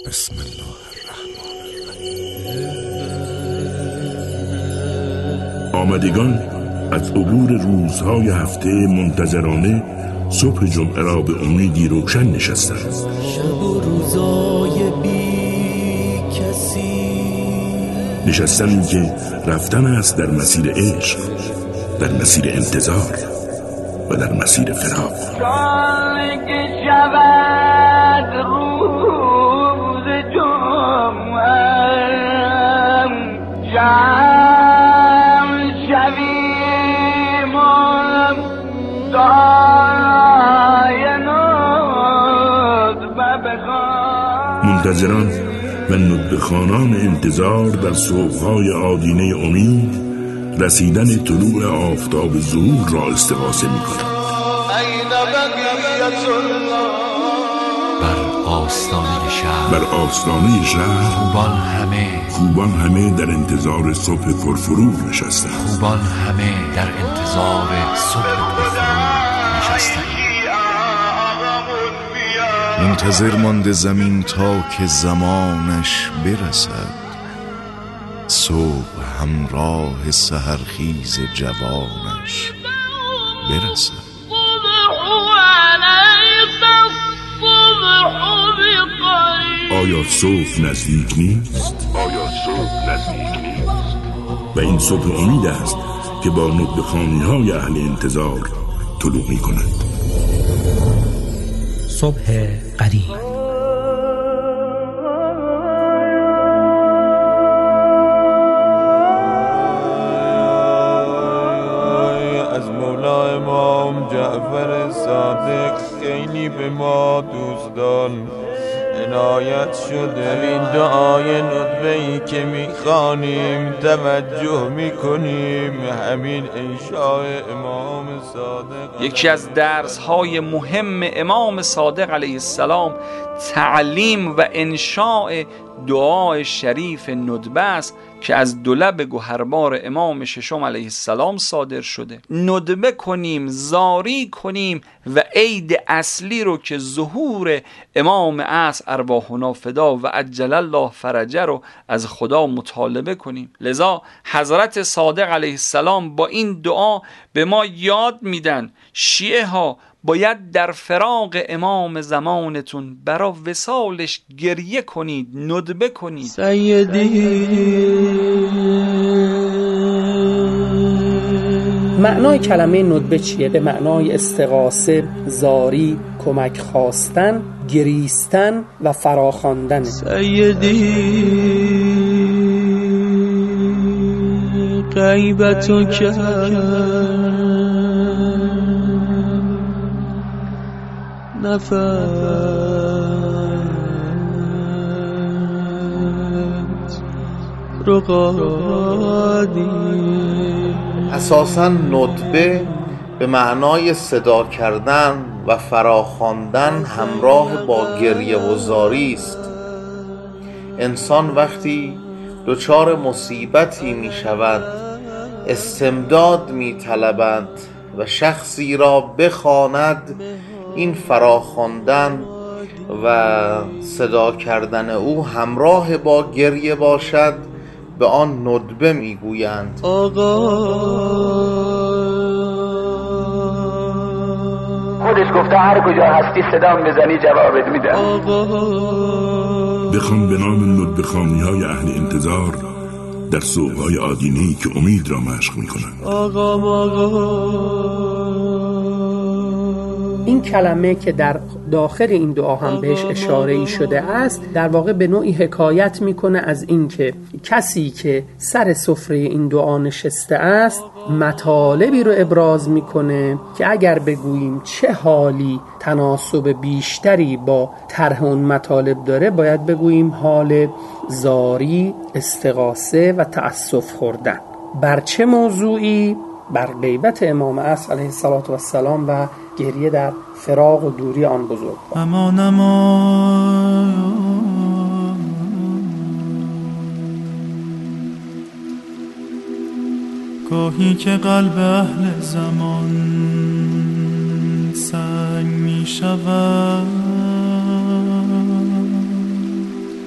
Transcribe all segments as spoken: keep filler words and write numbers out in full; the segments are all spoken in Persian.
بسم الله الرحمن الرحیم. آمدگان از عبور روزهای هفته منتظرانه صبح جمعه را به امیدی روشن نشستند. شب و روزای بی کسی نشستنی که رفتن است در مسیر عشق، در مسیر انتظار و در مسیر فراق. چون که شود روز جمعه جمع شویم و دعای ندبه بخوان. منتظران و ندبه خوانان انتظار در صبح‌های آدینه امید رسیدن طلوع آفتاب ظهور را استغاثه می‌کنند. بر آستانه شهر بر آستانه شهر خوبان همه خوبان همه در انتظار صبح پرفروغ نشستند. خوبان همه در انتظار صبح پرفروغ نشستند. منتظر مانده زمین تا که زمانش برسد، صبح همراه سحرخیز جوانش برسد. آیا صبح نزدیک نیست؟ آیا صبح نزدیک نیست؟ و این صبح امید است که با ندبه خوانی‌های اهل انتظار طلوع می‌کند. صبح قریب. از مولا امام جعفر صادق خیلی به ما دوستان عنایت شده. همین دعای ندبه‌ای که میخوانیم توجه میکنیم، همین انشاء امام صادق. یکی از درس‌های مهم امام صادق علیه السلام تعلیم و انشاء دعای شریف ندبه است که از دو لب گوهربار امام ششم علیه السلام صادر شده. ندبه کنیم، زاری کنیم و عید اصلی رو که ظهور امام عصر ارواحنا فدا و عجل الله فرجه رو از خدا مطالبه کنیم. لذا حضرت صادق علیه السلام با این دعا به ما یاد میدن شیعه ها باید در فراق امام زمانتون برای وصالش گریه کنید، ندبه کنید. سیدی معنای کلمه ندبه چیه؟ به معنای استغاثه، زاری، کمک خواستن، گریستن و فراخواندن. سیدی غیبتو کرد نفت رقادی. اساساً ندبه به معنای صدا کردن و فراخواندن همراه با گریه و زاری است. انسان وقتی دچار مصیبتی می شود استمداد می طلبد و شخصی را بخواند، این فراخواندن و صدا کردن او همراه با گریه باشد به آن ندبه میگویند. آقا خودش گفته هر کجا هستی صدام بزنی جوابت میدم. بخوان به نام ندبه خوانی‌های اهل انتظار در صبح‌های آدینه‌ای که امید را مشق می‌کنند. آقا آقا این کلمه که در داخل این دعا هم بهش اشاره‌ای شده است در واقع به نوعی حکایت میکنه از این که کسی که سر سفره این دعا نشسته است مطالبی رو ابراز میکنه که اگر بگوییم چه حالی تناسب بیشتری با طرح اون مطالب داره باید بگوییم حال زاری، استغاثه و تأسف خوردن. بر چه موضوعی؟ بر غیبت امام عصر علیه السلام و گریه در فراق و دوری آن بزرگ. امان امان گاهی که قلب اهل زمان سنگ می شود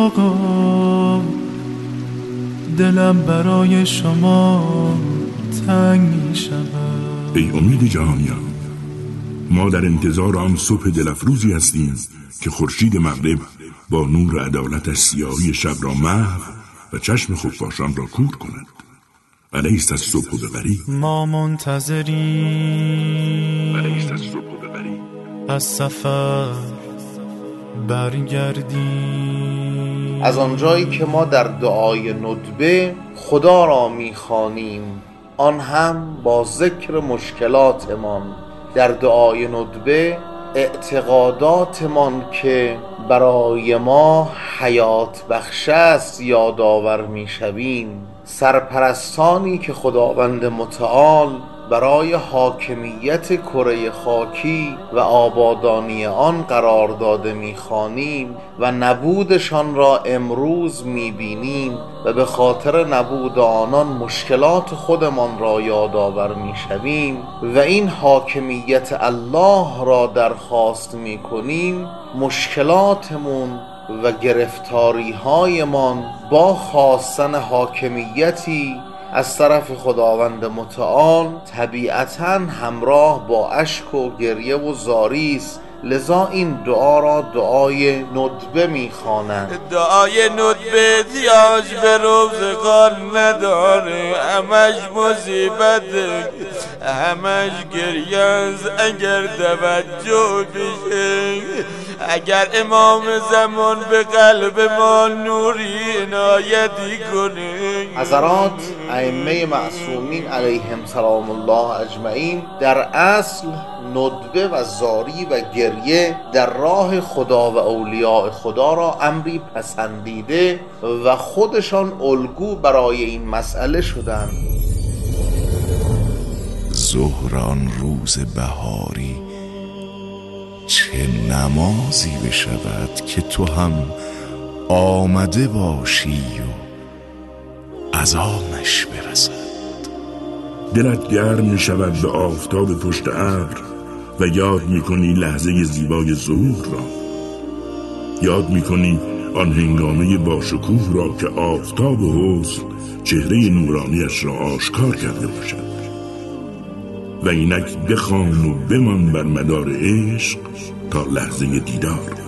آقا دلم برای شما تنگ می شود. ای امید جهانیان، ما در انتظار آن صبح دلفروزی هستیم که خورشید مغرب با نور عدالتش سیاهی شب را محو و چشم خفاشان را کور کند. الیست از صبح ببری؟ ما منتظریم الیست از صبح ببری؟ از سفر برگردیم. از آنجایی که ما در دعای ندبه خدا را می‌خوانیم، آن هم با ذکر مشکلاتمان. در دعای ندبه اعتقاداتمان که برای ما حیات بخش است یادآور می‌شویم. سرپرستانی که خداوند متعال برای حاکمیت کره خاکی و آبادانی آن قرار داده می‌خوانیم و نبودشان را امروز می‌بینیم و به خاطر نبود آنان مشکلات خودمان را یادآور می‌شویم و این حاکمیت الله را درخواست می‌کنیم، مشکلاتمون و گرفتاری هایمان با خواستن حاکمیتی از طرف خداوند متعال طبیعتاً همراه با اشک و گریه و زاری است. لذا این دعا را دعای ندبه میخوانند. دعای ندبه دیاج به روزگار نداره، همش مصیبته، همش گریه است. اگر توجه بشه، اگر امام زمان به قلب ما نوری عنایتی کنه. حضرات ائمه معصومین علیهم سلام الله اجمعین در اصل ندبه و زاری و گریه در راه خدا و اولیاء خدا را امری پسندیده و خودشان الگو برای این مسئله شدند. ظهر آن روز بهاری چه نمازی بشود که تو هم آمده باشی و از آنش برسد. دلت گرم می شود به آفتاب پشت ابر و یاد می کنی لحظه زیبای ظهور را. یاد می کنی آن هنگامه باشکوه را که آفتاب حسن چهره نورانیش را آشکار کرده باشد. و اینک بخوان و بمان بر مدار عشق تا لحظه دیدار.